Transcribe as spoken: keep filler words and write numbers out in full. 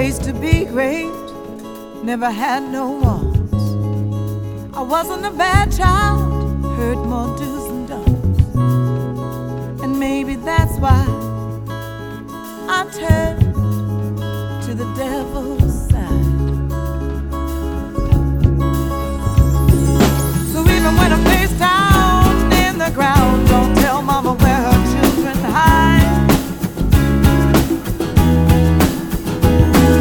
Raised to be great, never had no wants. I wasn't a bad child, heard more do's than don'ts. And maybe that's why I turned to the devil's side.